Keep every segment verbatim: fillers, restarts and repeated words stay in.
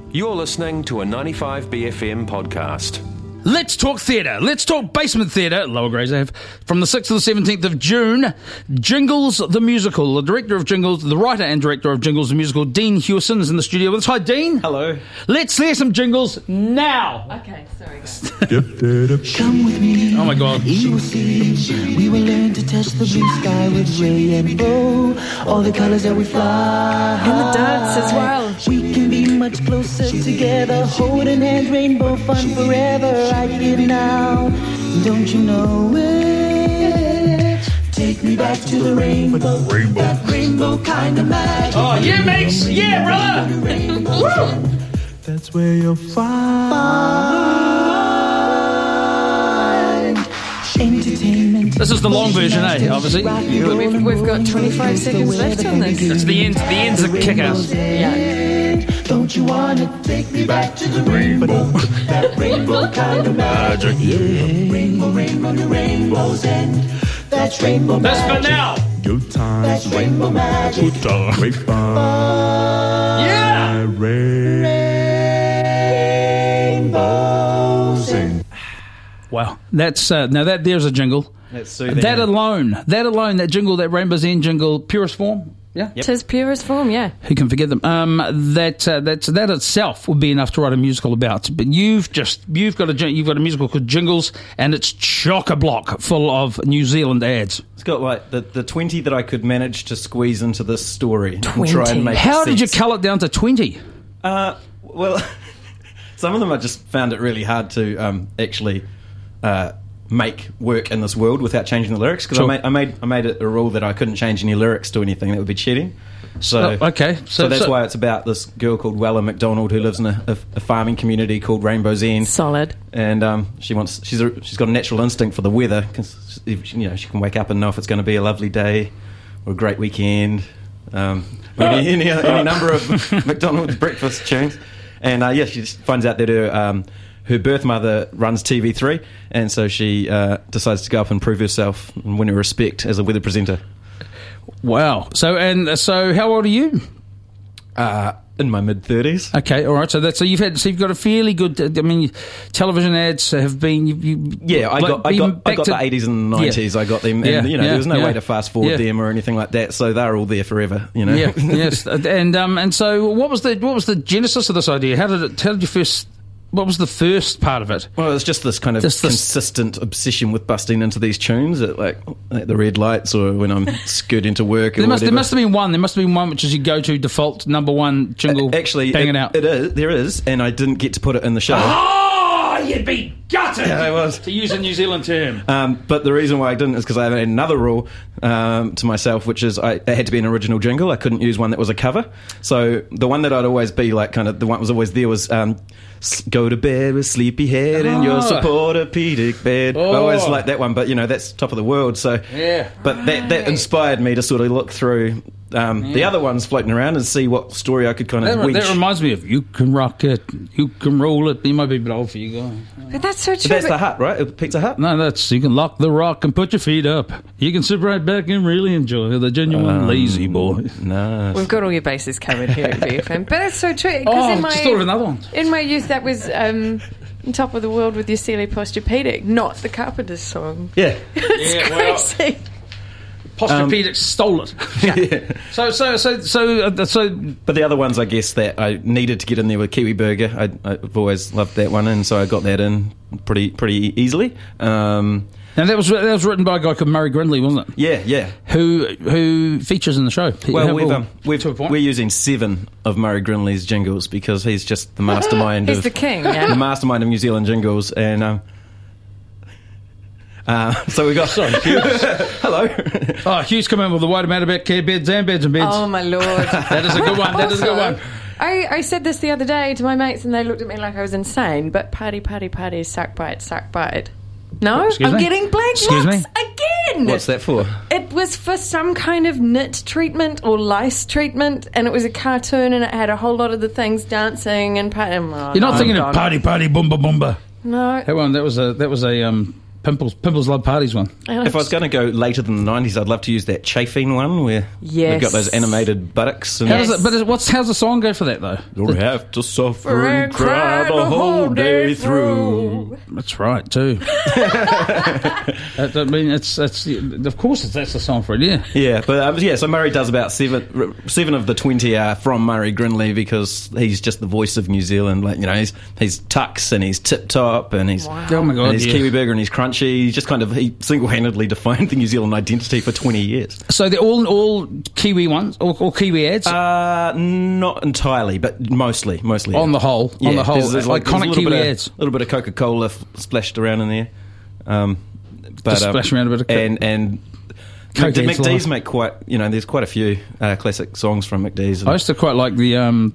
You're listening to a ninety-five B F M podcast. Let's talk theatre. Let's talk Basement Theatre, Lower Grey's Ave, from the sixth to the seventeenth of June. Jingles the Musical. The director of Jingles, the writer and director of Jingles the Musical, Dean Hewson, is in the studio with us. Hi, Dean. Hello. Let's hear some jingles now. Okay, sorry guys. Come with me. Oh my God. You will see. We will learn to touch the blue sky with rainbow. All the colors that we fly. And the dance as well. We can be much closer together. Holding hands, rainbow fun forever. Right here now. Don't you know it? Take me back to the rainbow. Rainbow. That rainbow kind of magic. Oh, yeah, mates. Yeah, brother. Woo. That's where you'll find entertainment. This is the long version, eh, obviously. We've, we've got twenty-five seconds left on this. It's the end. The end's the kick-ass. Yeah. Don't you wanna take me back to the rainbow? That rainbow kind of magic. Yeah. Rainbow, rainbow, the rainbow's end. That's rainbow That's magic. for now. Good times, That's rainbow magic. good times, great fun. Yeah. Rainbow's end. Wow. That's, uh, now that there's a jingle. That's soothing. That alone, that alone, that jingle, that Rainbow's End jingle, purest form. Yeah. Yep. Tis purest form, yeah. Who can forget them? Um, that uh, that's that itself would be enough to write a musical about. But you've just you've got a jing- you've got a musical called Jingles, and it's chock a block full of New Zealand ads. It's got like the, the twenty that I could manage to squeeze into this story and try twenty. and make How it did you sense. cull it down to twenty? Uh, well, some of them I just found it really hard to um, actually uh, make work in this world without changing the lyrics, because Sure. I made I made I made it a rule that I couldn't change any lyrics to anything. That would be cheating. So Oh, okay. So, So- that's so- why it's about this girl called Wella McDonald who lives in a, a, a farming community called Rainbow's End. Solid. And um, she wants she's a, she's got a natural instinct for the weather, because you know she can wake up and know if it's going to be a lovely day or a great weekend. Um, any, any, any number of McDonald's breakfast tunes, and uh, yeah, she just finds out that her um, her birth mother runs T V three, and so she uh, decides to go up and prove herself and win her respect as a weather presenter. Wow. So and uh, so, how old are you? Uh, in my mid thirties. Okay. All right. So that's so you've had so you've got a fairly good. Uh, I mean, television ads have been. You, you, Yeah, I like, got I even got, I back got to- the eighties and nineties. I got them, and Yeah, you know yeah, there was no yeah. way to fast forward Yeah. them or anything like that. So they're all there forever. You know. Yeah. Yes. And um and so what was the what was the genesis of this idea? How did it? How did you first? What was the first part of it? Well, it's just this kind of Just this- consistent obsession with busting into these tunes at like at the red lights or when I'm scooting to work or There must, there whatever. must have been one. There must have been one which is your go-to default number one jingle. Actually, banging it, out. it is. There is, and I didn't get to put it in the show. Oh, you'd be gutted. Yeah, I was. To use a New Zealand term. Um, but the reason why I didn't is because I had another rule um, to myself, which is I, it had to be an original jingle. I couldn't use one that was a cover. So the one that I'd always be like, kind of the one that was always there was um, s- "Go to bed with sleepy head in your Oh. supportopedic bed." I Oh. always like that one, but you know that's top of the world. So Yeah. but that that inspired me to sort of look through um, the other ones floating around and see what story I could kind of That, wedge. that reminds me of "You Can Rock It, You Can Roll It." You might be a bit old for you guys. But that's so But true. that's but- the Hut, right? Pizza Hut. No, that's you can lock the rock and put your feet up. You can sit right back and really enjoy the genuine Um, lazy boy. No. We've got all your bases covered here at B F M. But it's so true. 'cause Oh, in my, just thought of another one. In my youth, that was um, on top of the world with your Sealy Posturepedic, not the Carpenters song. Yeah. It's Yeah, well- crazy. Posturepedic stole it. yeah. So, so, so, so, uh, so. But the other ones, I guess, that I needed to get in there were Kiwi Burger. I, I've always loved that one, and so I got that in pretty pretty easily. Um, And that was that was written by a guy called Murray Grindley, wasn't it? yeah, yeah. Who who features in the show? Well, How- we've, um, we've, to a point. we're using seven of Murray Grinley's jingles because he's just the mastermind He's of the king, yeah. the mastermind of New Zealand jingles, and um, uh, so we got. Sorry, Hugh. Hello. Oh, Hugh's come in with the white amount about care beds and beds and beds. Oh, my Lord. That is a good one. That is a good Also, one. I, I said this the other day to my mates and they looked at me like I was insane, but party, party, party, suck bite, suck bite. No? Excuse I'm me? getting blank Excuse looks me? again! What's that for? It was for some kind of knit treatment or lice treatment, and it was a cartoon and it had a whole lot of the things dancing and... Pa- oh, You're not no, thinking I'm of gone. party, party, boomba, boomba. No. That one. That was a. That was a. Um. Pimples, Pimples Love Parties one. If I was going to go later than the nineties, I'd love to use that chafing one where Yes. we've got those animated buttocks. And How does it, but is, what's how's the song go for that though? Don't have to suffer and cry the whole day through. That's right too. I, I mean, it's it's of course it's, that's the song for it. Yeah. Yeah, but um, yeah, so Murray does about seven, seven of the twenty are from Murray Grinley because he's just the voice of New Zealand. Like you know, he's he's Tux and he's Tip Top and he's Oh my god. and he's yeah. Kiwi Burger and he's Crunchy. He just kind of he single-handedly defined the New Zealand identity for twenty years. So they're all all Kiwi ones, all, all Kiwi ads. Uh, not entirely, but mostly, mostly On the whole, on the whole, there's, there's like, iconic there's a little Kiwi bit ads. of, a little bit of Coca-Cola f- splashed around in there. Um, but, Just um, splash around a bit of co- and and Coke McD- ads McDee's live. make quite you know. There's quite a few uh, classic songs from McDee's. And, I used to quite like the um,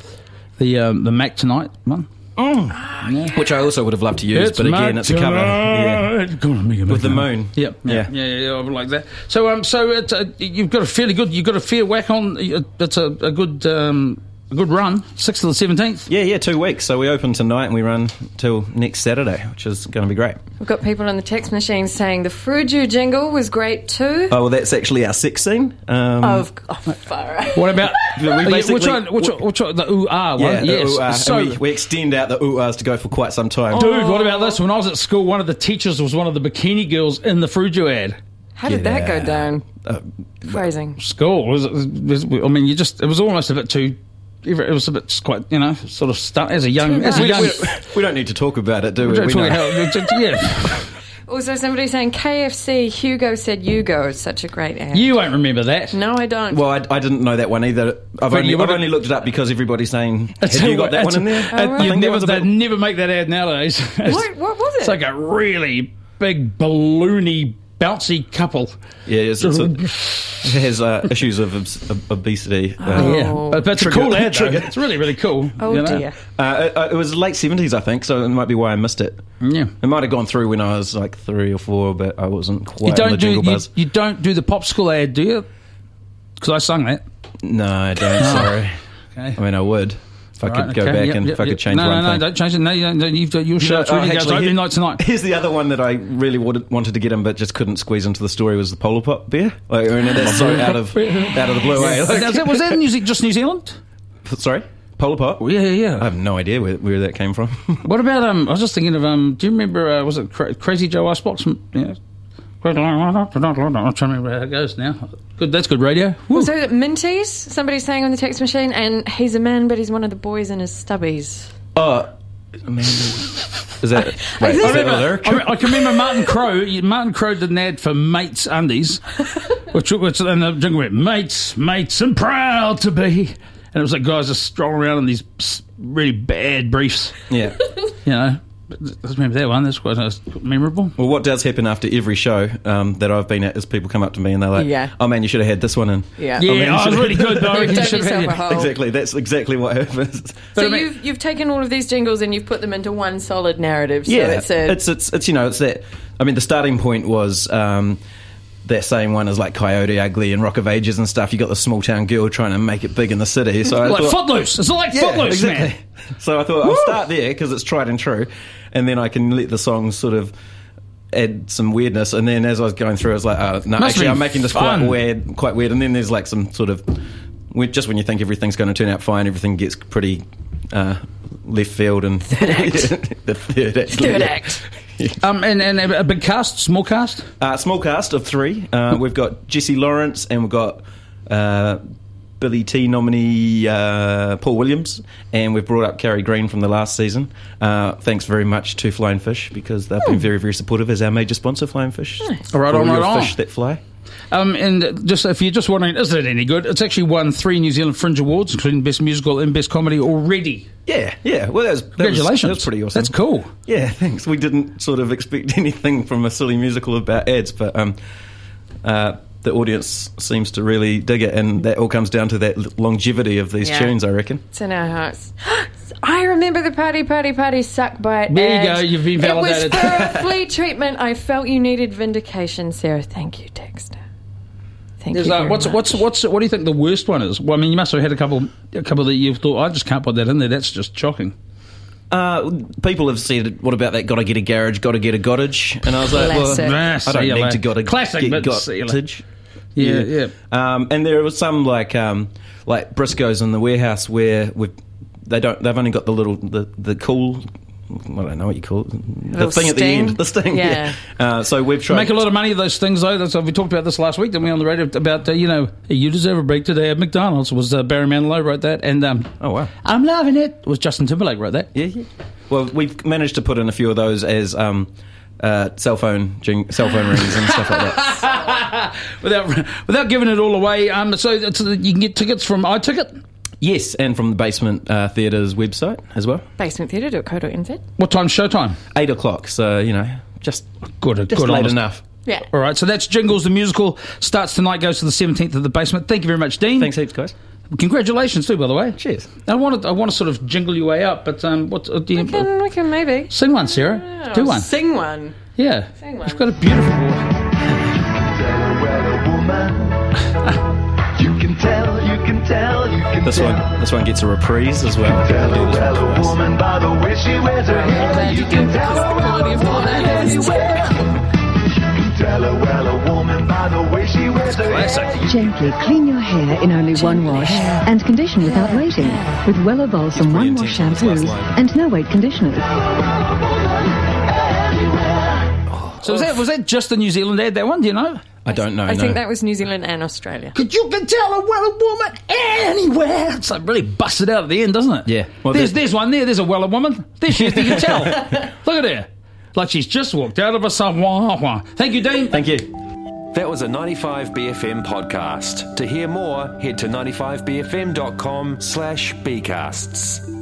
the um, the Mac Tonight one. which I also would have loved to use, but again, it's a cover. Yeah. Go on, Mega With the Mac. moon. Yep. Yeah. Yeah. Yeah. Yeah. yeah, I would like that. So, um, so it's, uh, you've got a fairly good, you've got a fair whack on. uh, It's a, a good, um, a good run. Sixth to the seventeenth. Yeah, yeah, two weeks. So we open tonight and we run till next Saturday, which is going to be great. We've got people on the text machine saying the Fruju jingle was great too. Oh, well, that's actually our sex scene. Um, Of oh, far out. What about We uh, yeah, basically- which one? Which, one- which one? The ooh ah one? yeah, the yes. ooh, ah, so, and we, we extend out the ooh ahs to go for quite some time. dude, what about this? When I was at school, one of the teachers was one of the bikini girls in the Fruju ad. How did that go down? Uh, Phrasing. School was, was, I mean, you just it was almost a bit too. It was a bit quite, you know, sort of stunt as a young, as a we, young. we, we don't need to talk about it, do we? We're we talking know. how- yeah, Also, somebody saying K F C, Hugo said you go. It's such a great ad. you won't remember that. No, I don't. Well, I, I didn't know that one either. I've, But only, you I've would've- only looked it up because everybody's saying, I have tell you got what, that it's- one in there? uh, I you'd think that never, was a they'd bit- never make that ad nowadays. It's, what, what was it? it's like a really big, balloony, bouncy couple. Yeah, it's, it's a, it has uh, issues of obs- of obesity. Uh, Oh. Yeah, but, but it's a Trigger- cool ad, though. trigger. It's really, really cool. oh you know? dear. uh, it, it was late seventies, I think, so it might be why I missed it. Yeah. It might have gone through when I was like three or four, but I wasn't quite You on the don't do jingle you, buzz. you don't do the popsicle ad, do you? Because I sung that. No, I don't. Sorry. Okay. I mean, I would if I could Right, go okay, back yep, and yep, if I yep. could change no, one no, no, thing. don't change it. No, you don't. You've, your You show know, oh, really goes actually, opening here- night tonight. Here's the other one that I really would, wanted to get in, but just couldn't squeeze into the story was the Polar Pop beer. Like, I mean, that's so out of out of the blue. eh? Like- Now, is that- was that in New Ze- just New Zealand? Sorry, Polar Pop. Yeah, yeah, yeah. I have no idea where, where that came from. What about um? I was just thinking of um. Do you remember? Uh, was it Cra- Crazy Joe Icebox? Yeah. I'm trying to remember how it goes now. Good, that's good radio. Woo. So Minties, somebody's saying on the text machine, and he's a man, but he's one of the boys in his stubbies. Oh, Amanda. Is that, wait, is I, that remember, a lyric? I, I can remember Martin Crowe. Martin Crowe did an ad for Mates Undies, which, which and the jingle went Mates, Mates, and proud to be. And it was like guys just strolling around in these really bad briefs. Yeah. You know, I remember that one. That's quite uh, memorable. Well, what does happen after every show um, that I've been at is people come up to me and they're like, Yeah. "Oh man, you should have had this one in." Yeah. Yeah, Oh, man, you oh, it should was have- really good though. You've You done should have yourself had a it. hole. Exactly. That's exactly what happens. So But I mean- you've you've taken all of these jingles and you've put them into one solid narrative. So Yeah, it's a it's it's it's you know it's that. I mean, the starting point was. Um, that same one is like Coyote Ugly and Rock of Ages and stuff. You got the small town girl trying to make it big in the city. So I Like thought, Footloose. It's like yeah, Footloose, exactly. man. So I thought I'll start there because it's tried and true, and then I can let the songs sort of add some weirdness. And then as I was going through, I was like, oh, no, Must actually, be I'm making this fun. quite weird, quite weird. And then there's like some sort of when- just when you think everything's going to turn out fine, everything gets pretty uh, left field and Third act. the third act. third yeah. act. Um, and, and a big cast, small cast. Uh, small cast of three. Uh, we've got Jesse Lawrence and we've got uh, Billy T nominee uh, Paul Williams, and we've brought up Carrie Green from the last season. Uh, thanks very much to Flying Fish because they've been very, very supportive as our major sponsor, Flying Fish. Nice. All right, For on, all right your on. fish that fly. Um, and just if you're just wondering, is it any good? It's actually won three New Zealand Fringe Awards, including Best Musical and Best Comedy already. Yeah, yeah. Well, that was, that Congratulations. Was, that was pretty awesome. That's cool. Yeah, thanks. We didn't sort of expect anything from a silly musical about ads, but um, uh, the audience seems to really dig it, and that all comes down to that l- longevity of these Yeah. tunes, I reckon. It's in our hearts. I remember the Party Party Party Suck Bite There you ad. go, you've been validated. It was for a flea treatment. I felt you needed vindication, Sarah. Thank you, Dexter. Thank There's, you uh, very what's much. what's what's what do you think the worst one is? Well, I mean, you must have had a couple, a couple that you thought I just can't put that in there. That's just shocking. Uh, people have said, what about that got to get a garage, got to get a cottage? And I was like, Classic. well, Ah, I see don't you need later. to got to Classic, get but see you later. cottage. Yeah, yeah. Um, and there was some like um, like Briscoes in the warehouse where we've, they don't. They've only got the little the the cool. I don't know what you call it. The Little thing at the sting? end. The sting. Yeah. Yeah. Uh, so we've tried. Make a lot of money, those things, though. That's, we talked about this last week, didn't we, on the radio, about, uh, you know, hey, you deserve a break today at McDonald's. Was uh, Barry Manilow wrote that. And um, Oh wow. I'm loving it. Was Justin Timberlake wrote that. Yeah, yeah. Well, we've managed to put in a few of those as um, uh, cell phone jing- cell phone rings and stuff like that. Without without giving it all away. Um, so it's, you can get tickets from iTicket. Yes, and from the Basement uh, Theatre's website as well. basement theatre dot co dot n z. What time's showtime? Eight o'clock. So you know, just Good, just good late honest. enough. Yeah. All right, so that's Jingles the Musical. Starts tonight, goes to the seventeenth of the Basement. Thank you very much, Dean. Thanks heaps, guys. Congratulations, too, by the way. Cheers. I want to, I want to sort of jingle your way up, but um, what uh, do you We can, we can maybe. sing one, Sarah? Oh, Do one. Sing one. Yeah, Sing one. you've got a beautiful voice. You can tell, you can tell, you can This tell. one, this one gets a reprise as well. Tell We'll a do this one well a twice. woman by the way she wears her hair. glad You you can did, tell because a the quality of well a mine woman is- anywhere. You can tell a well a woman by the way she wears her hair. Gently clean your hair in only one wash and condition without waiting with Wello Balsam pretty One Wash intense on this shampoos last line. and no weight conditioners. So was that, was that just the New Zealand ad, that one? Do you know? I don't know. I no. think that was New Zealand and Australia. Because you can tell a Weller woman anywhere. It's like really busted out at the end, doesn't it? Yeah. Well, there's, there- there's one there. There's a Weller woman. There she is. You can tell. Look at her. Like she's just walked out of a savoir. Thank you, Dean. Thank you. That was a ninety-five B F M podcast. To hear more, head to ninety-five b f m dot com slash bcasts.